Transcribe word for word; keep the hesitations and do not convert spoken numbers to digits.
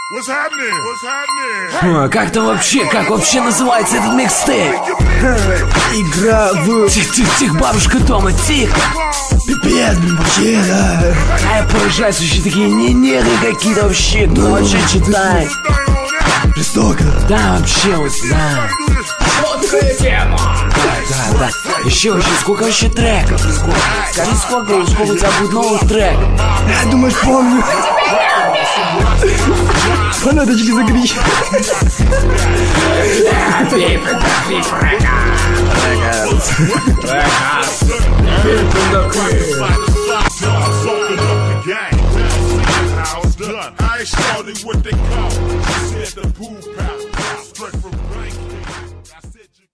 What's happening? What's happening? А, как там вообще, как вообще называется этот микстейп? Игра в... Тихо, тихо, тихо, бабушка Тома, тихо. Пипец, блин, вообще, да. А я поражаюсь, вообще такие не негры какие-то вообще, кто вообще читает. Жестоко. Да, вообще, вот, да. Да, да. Еще вообще, сколько вообще треков? Сколько? Скажи, сколько, сколько у тебя будет новых треков? Я думаешь, помню. Фанаточки закричь. I started what they call